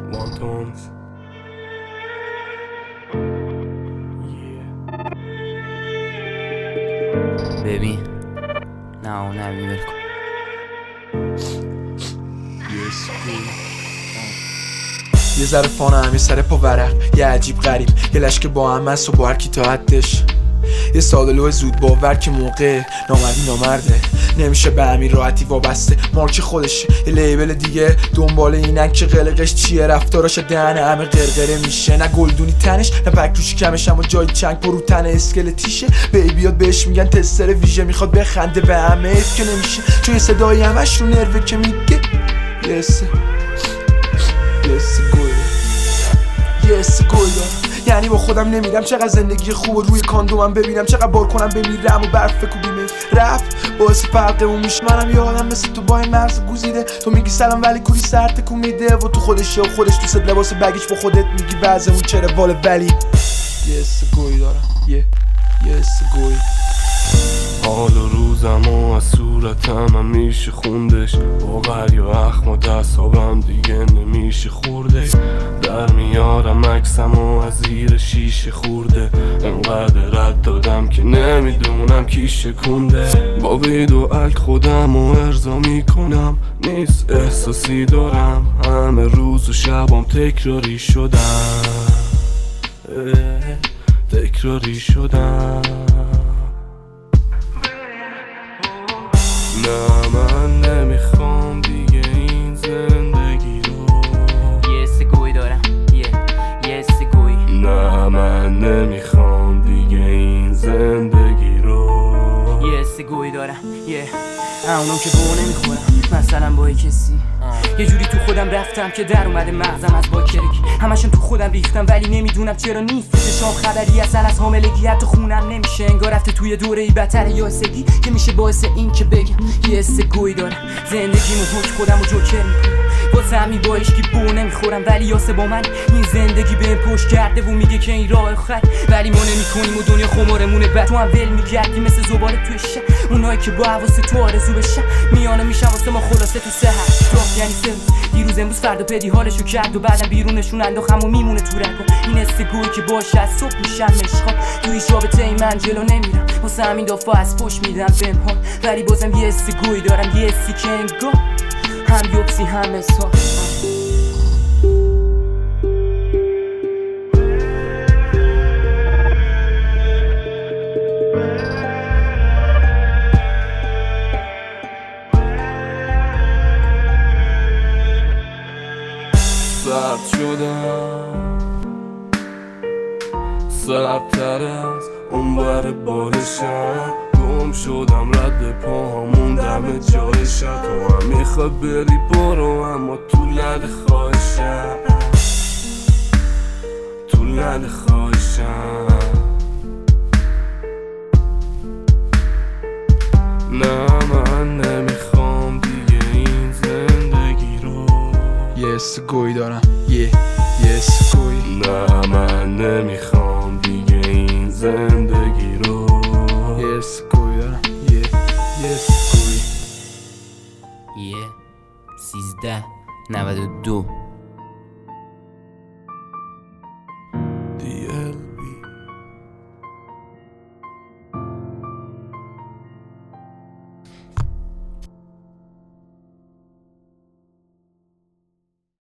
وانتونز ببین نه ول کن. یه ذره فانم یه سر پا ورق، یه عجیب غریب، یه لشک با هم هست و با هر کی تا حدش. یه سادلو زود باور که موقع نامردی نامرده، نمیشه به همین راحتی وابسته، مارک خودشه. یه لیبل دیگه دنبال اینن که قلقش چیه، رفتاراش دهن همه قرقره میشه. نه گلدونی تنش نه پکروشی کمش، اما جای چنگ پرو تن اسکلتیشه. بیبیات بهش میگن تستر ویژه، میخواد بخنده به همه که نمیشه، چون یه صدایی همش رو نروه که میگه یس گل دارم. یعنی با خودم نمیرم چقدر زندگی خوب و روی کاندومم ببینم، چقدر بار کنم بمیرم و برف کوبیمه رفت باعث فرقمون میشه. منم یه آدم مثل تو با این مغز گوزیده، تو میگی سلام ولی کوری سر تکون میده و تو خودشه و خودش تو صد لباس بگیش با خودت میگی وضعمون چرا واله. ولی یس گوی دارم یس گوی. حال و روزم و از صورتم هم میشه خوندش، باقر یا اخم و دستابم دیگه نمیشه خورده. در میارم عکسم و از زیر شیشه خورده، انقدر رد دادم که نمیدونم کی شکونده. با وید و الک خودم و ارضا میکنم، نیست احساسی دارم، همه روز و شبام تکراری شدم نه من نمیخوام دیگه این زندگی رو. یس گوی دارم یس گوی. نه من نمیخوام دیگه این زندگی رو. یس گوی دارم اونم که بو نمیخورم، مثلا با کسی یه جوری تو خودم رفتم که در اومده مغزم از باکرگی، همشون تو خودم ریختم ولی نمیدونم چرا نیست چشام خبری اصلا از حاملگی، حتی خونم نمیشه انگار رفته توی دوره‌ای بدتر یاسگی که میشه باعث این که بگم یه حس گوی دارم. زندگیمو حک خودم و جوکر میکنم، واسه همین با عشقی بو نمیخورم ولی یاسه با من این زندگی بهم پشت کرده و میگه که این راه خط، ولی ما نمیکنیم و دنیا خمارمونه بعد تو هم ول میگردی مثل زباله توی شب. اونایی که با حواس تو آرزو بشن میانه میشن واسه ما خلاصه تو سحر، یعنی سه روز دیروز امروز فردا پدی حالشو کرد و بعدم بیرونشون انداخم و میمونه تو رگم. این استگویی که باشه از صبح میشم مشخان، توی رابطه ای من جلو نمیرم واسه همین دفعه از پشت میدم پنهان، ولی بازم یه استگویی دارم، یه استی که انگار هم یوبسی هم اسحاق. سرد شدم سردتر از اون بر بالشم، گم شدم رد پاهم موندم جای شب. تو هم میخواد بری برو اما تو لد خواهشم نه من نمیخوام دیگه این زندگی رو. یس گوی دارم یس گوی. نه من نمیخوام دیگه این زندگی رو. یس گوی دارم یس گوی. 1392